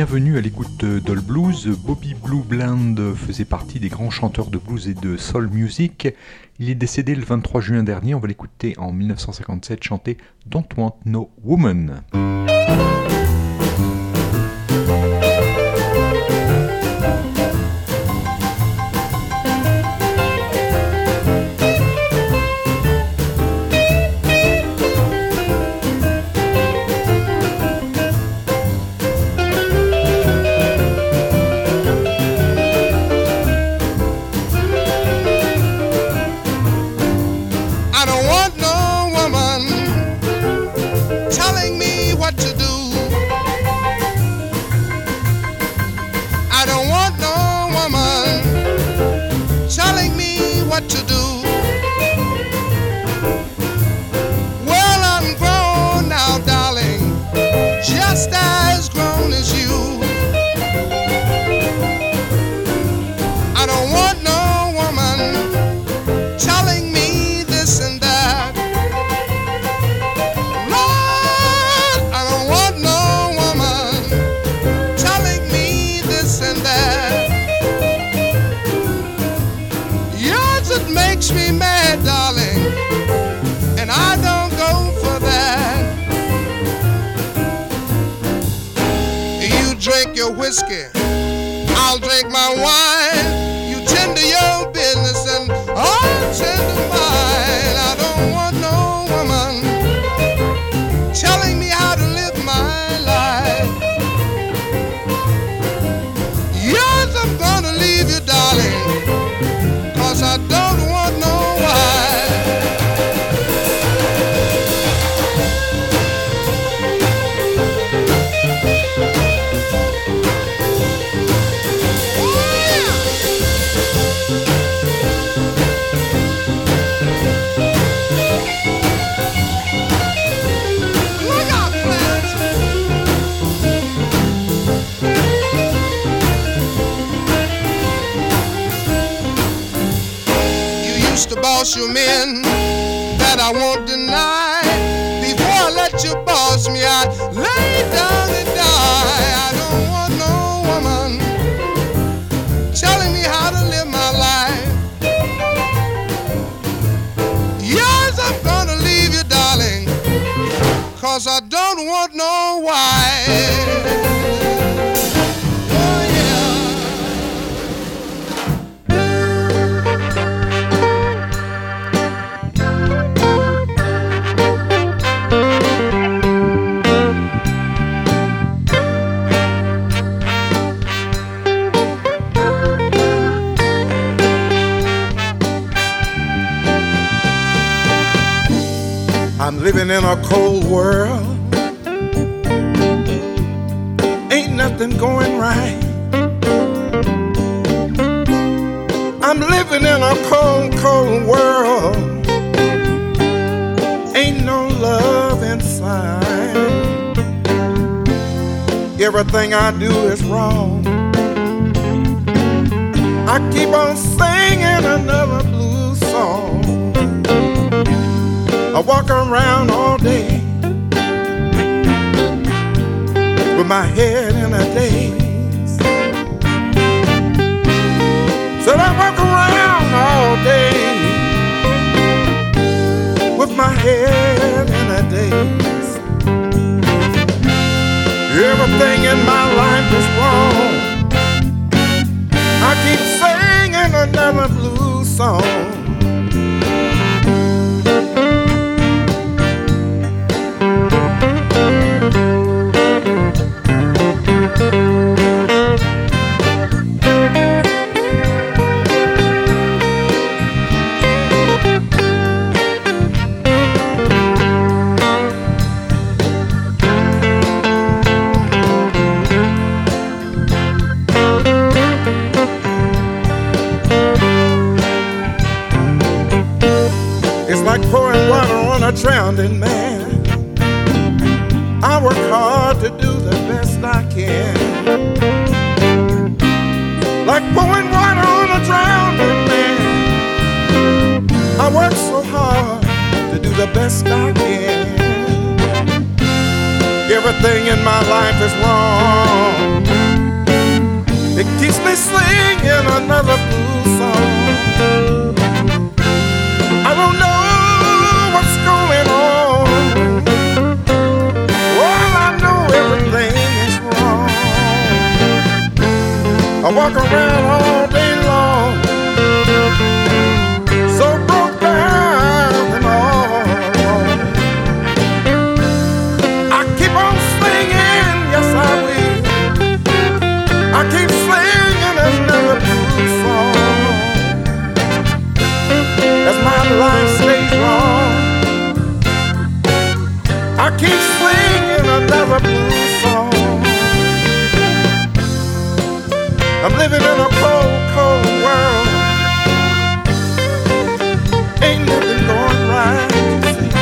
bienvenue à l'écoute d'All Blues. Bobby Blue Bland faisait partie des grands chanteurs de blues et de soul music. Il est décédé le 23 juin dernier. On va l'écouter en 1957 chanter Don't Want No Woman. Whiskey, I'll drink my wine. You tend to your business and I'll tend to mine. I don't want no woman telling me how to live my life. Yes, I'm gonna leave you, darling, 'cause I don't want no boss you men that I won't deny. Before I let you boss me, I lay down and die. I don't want no woman telling me how to live my life. Yes, I'm gonna leave you, darling, 'cause I don't want no wife. I'm living in a cold world. Ain't nothing going right. I'm living in a cold, cold world. Ain't no love inside. Everything I do is wrong. I keep on singing another blues song. I walk around all day with my head in a daze. Said I walk around all day with my head in a daze. Everything in my life is wrong. I keep singing another blues song. Like pouring water on a drowning man. I work hard to do the best I can. Like pouring water on a drowning man. I work so hard to do the best I can. Everything in my life is wrong. It keeps me singing another blues song. I don't know what's going on. All I know everything is wrong. I walk around all day long, so broke down and all alone. I keep on singing, yes I will. I keep singing another blues song as my life stays long. I keep singing another blues song. I'm living in a cold, cold world. Ain't nothing going right, you see.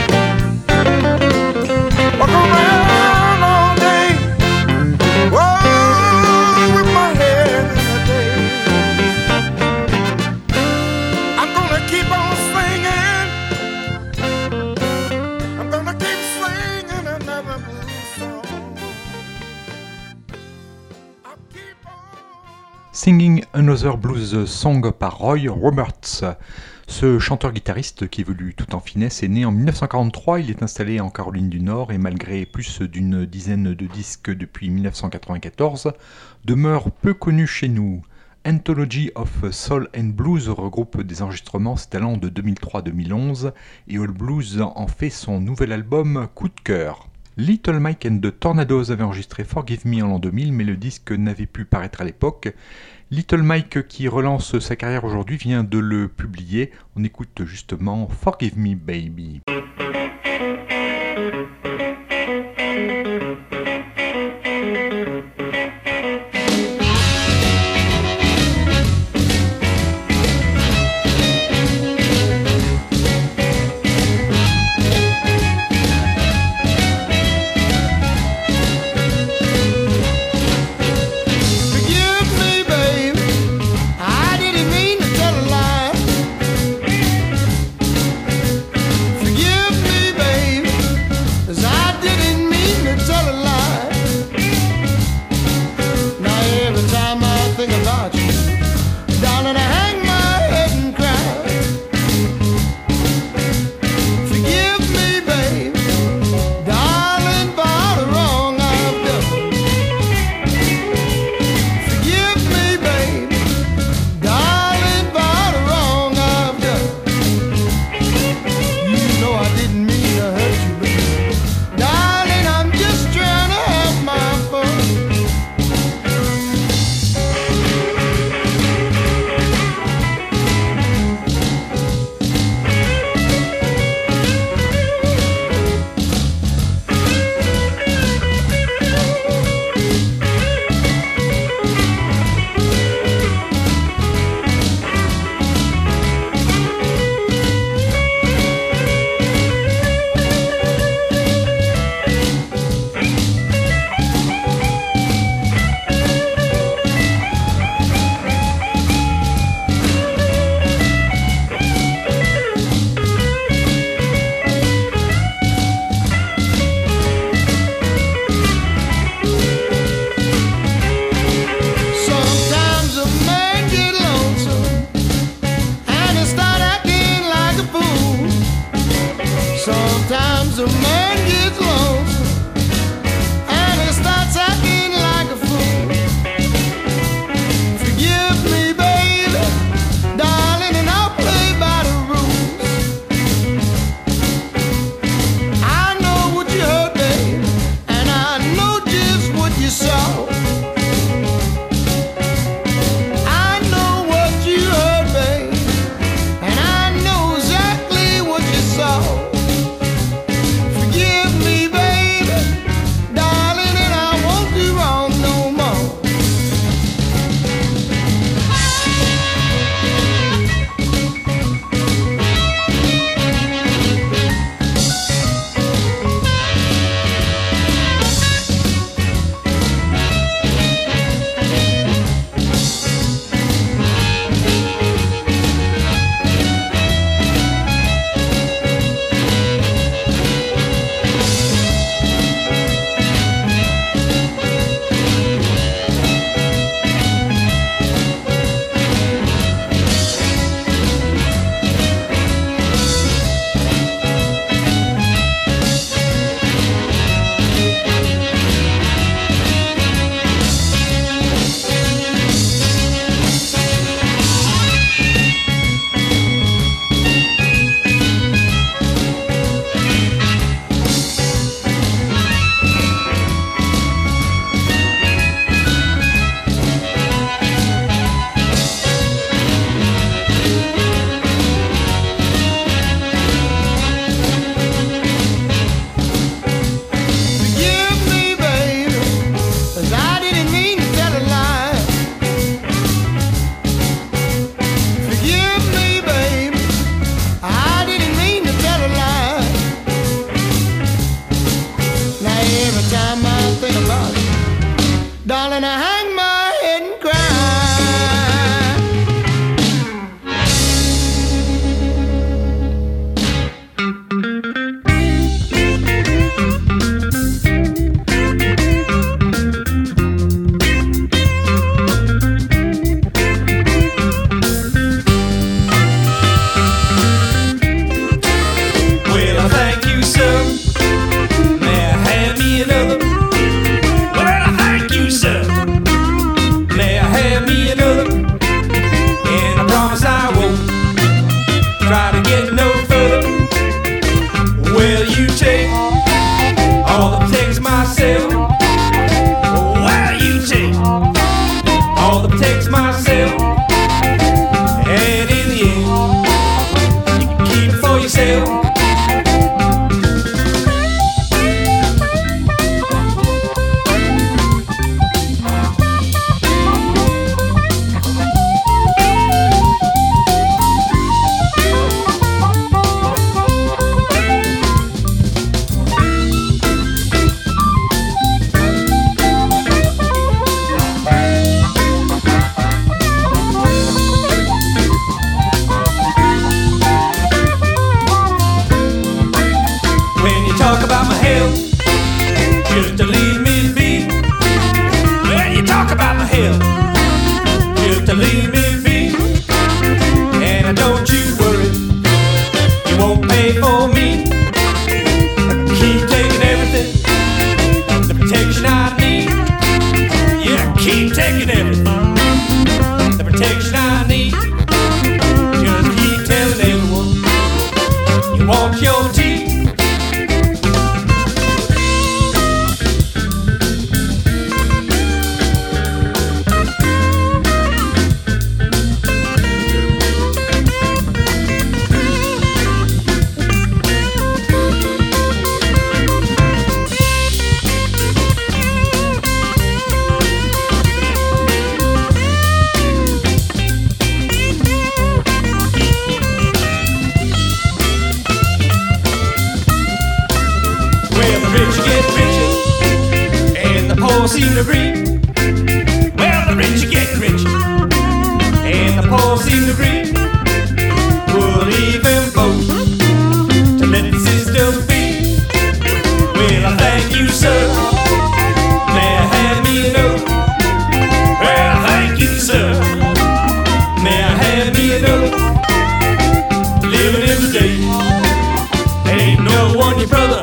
Walk around all day, whoa, with my head in the daze. I'm gonna keep on singing. I'm gonna keep singing another blues song. I'll keep on. Singing Another Blues Song par Roy Roberts. Ce chanteur-guitariste qui évolue tout en finesse est né en 1943, il est installé en Caroline du Nord et malgré plus d'une dizaine de disques depuis 1994, demeure peu connu chez nous. Anthology of Soul and Blues regroupe des enregistrements s'étalant de 2003-2011 et All Blues en fait son nouvel album Coup de cœur. Little Mike and the Tornadoes avait enregistré Forgive Me en l'an 2000, mais le disque n'avait pu paraître à l'époque. Little Mike, qui relance sa carrière aujourd'hui, vient de le publier. On écoute justement Forgive Me Baby. Forgive to agree. Well, the rich get rich, and the poor seem to agree. We'll even vote to let the system be. Well, I thank you, sir. May I have me a note? Well, I thank you, sir. May I have me a note? Living in the day, ain't no one your brother.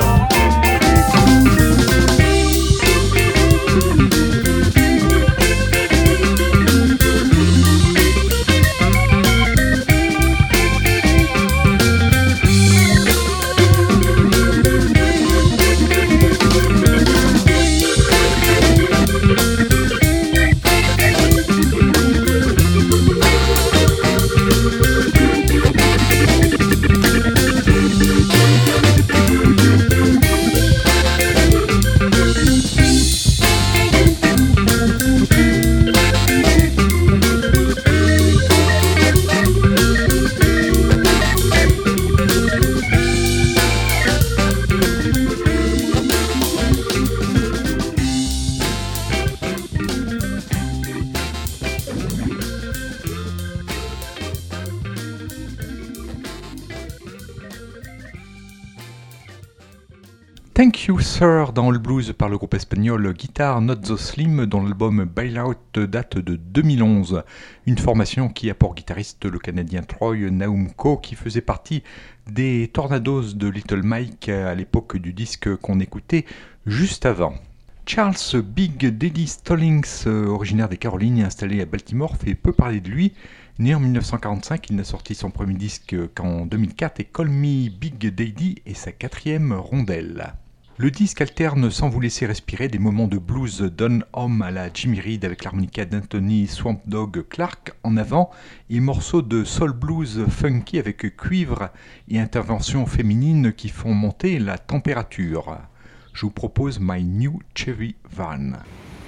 Thank You Sir dans All Blues par le groupe espagnol Guitar Not So Slim dont l'album Bailout date de 2011. Une formation qui a pour guitariste le Canadien Troy Naumko qui faisait partie des Tornadoes de Little Mike à l'époque du disque qu'on écoutait juste avant. Charles Big Daddy Stallings, originaire des Carolines et installé à Baltimore, fait peu parler de lui. Né en 1945, il n'a sorti son premier disque qu'en 2004 et Call Me Big Daddy est sa 4e rondelle. Le disque alterne sans vous laisser respirer des moments de blues done home à la Jimmy Reed avec l'harmonica d'Anthony Swamp Dogg Clark en avant et morceaux de soul blues funky avec cuivre et interventions féminines qui font monter la température. Je vous propose My New Chevy Van.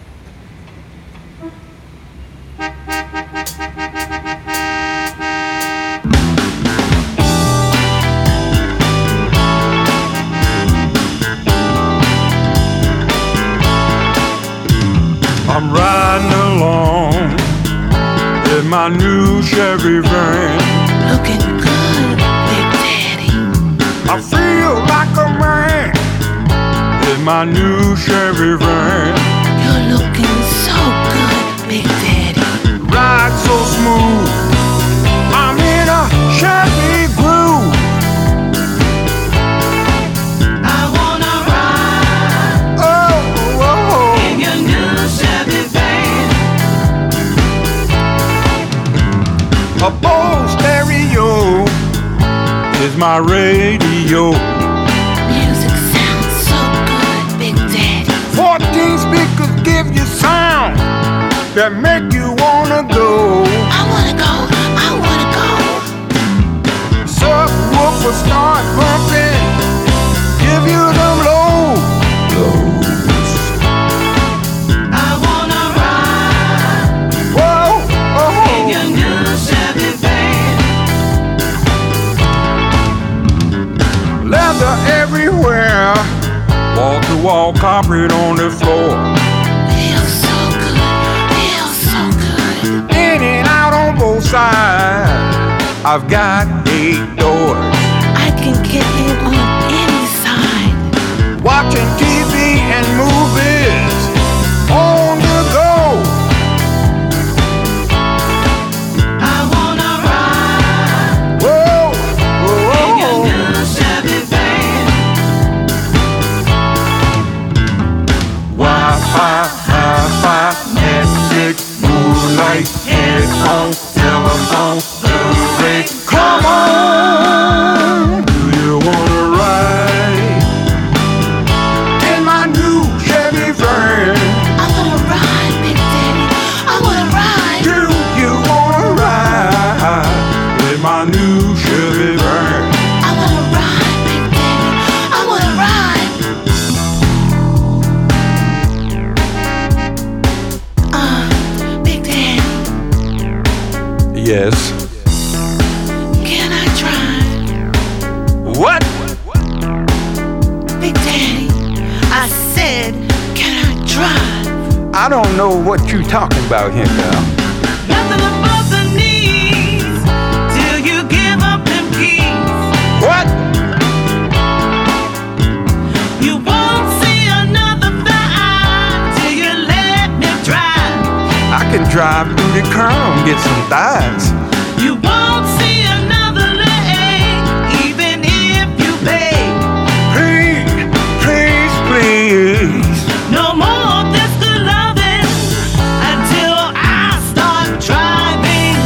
I'm riding along in my new Chevy van. Looking good, Big Daddy. I feel like a man in my new Chevy van. You're looking so good, Big Daddy. Ride so smooth, I'm in a Chevy groove. I wanna ride in your new Chevy van. A Bose stereo is my radio. Music sounds so good, Big Daddy. 14 speakers give you sound that make you wanna go. I wanna go, I wanna go. Subwoofer start bumping, give you them lows. I wanna ride Whoa, in your new Chevy van. leather everywhere, wall-to-wall carpet on the floor. Feels so good, feels so good. In and out on both sides, I've got 8 doors. I can get in on any side. Watching TV and movies on the go. I wanna ride Whoa, in your whoa, new Chevy van. Wi-Fi, hi-fi, Netflix, moonlight, headphones, telephone, Blu-ray. Come on, do you wanna ride in my new Chevy van? I wanna ride, Big Daddy. I wanna ride. Do you wanna ride in my new Chevy van? I wanna ride, Big Daddy. I wanna ride. Big Daddy, Yes. can I drive? What? Big Daddy, I said, can I drive? I don't know what you talking about here, girl. Nothing above the knees till you give up them keys. What? You won't see another fly till you let me drive. I can drive through the crown and get some thighs. You won't see another leg, even if you beg. Please, please, please. No more of this good loving until I start driving.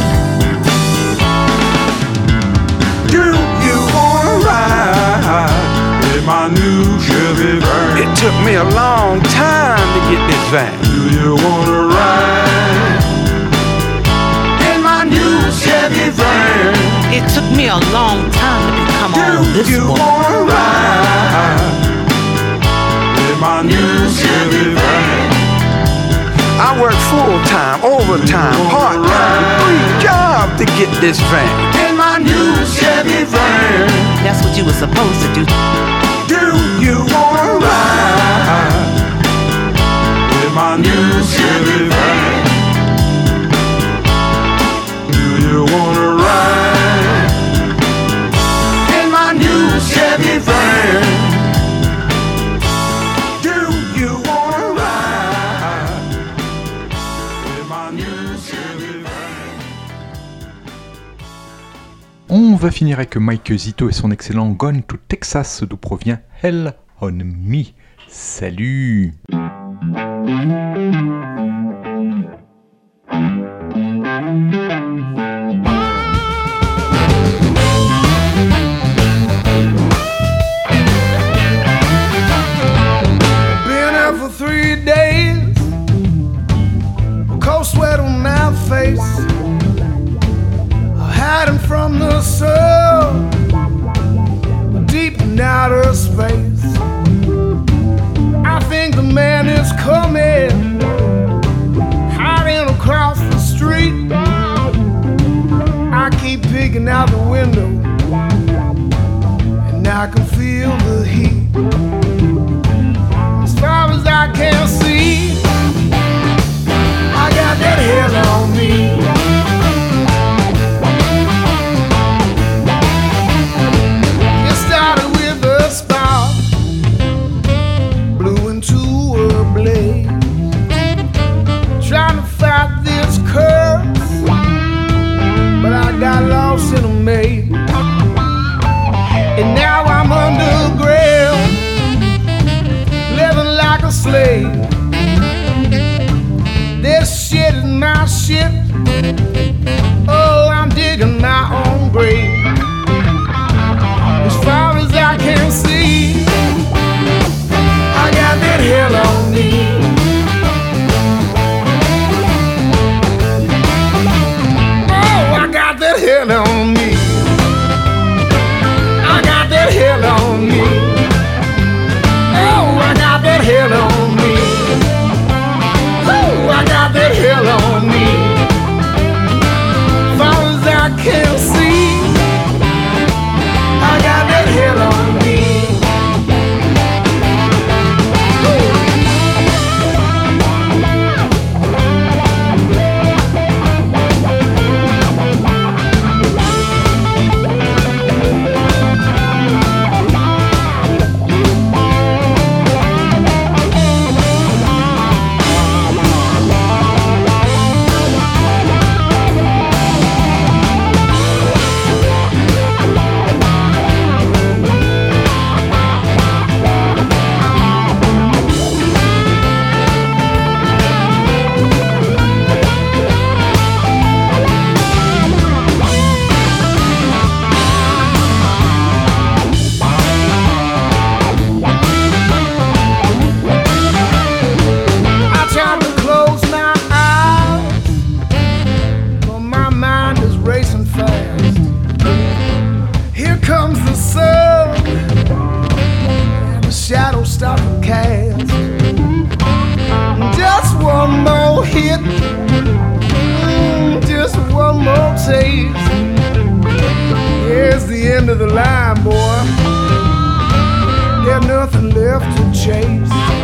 Do you wanna ride in my new Chevy van? It took me a long time to get this van. Do you wanna ride in my new Chevy van? It took me a long time to become all Do this you woman. wanna ride in my new Chevy van? I work full-time, overtime, part-time, 3 jobs to get this van. In my new Chevy van. That's what you were supposed to do. Do you wanna ride in my new Chevy van? Do you wanna ride in my new Chevy van? Do you wanna ride in my new Chevy van? On va finir avec Mike Zito et son excellent Gone to Texas, d'où provient Hell on Me. Salut! Been out for 3 days, cold sweat on my face, hiding from the sun, deep in outer space. I think the man is coming, hiding across the street. I keep peeking out the window, and I can feel the heat. As far as I can see, I got that hell on me. It started with a spark, blew into a blaze, trying to fight this curse, but I got lost in a maze. And now I'm underground, living like a slave. This shit is my shit. Oh, I'm digging my own grave. As far as I can see, I got that hell on me. Oh, I got that hell on me. I got that hell on me. Oh, I got that hell on me. Oh, I got that hell on me. Far as I can see, I got that hell on me. Of the line, boy. There's nothing left to chase.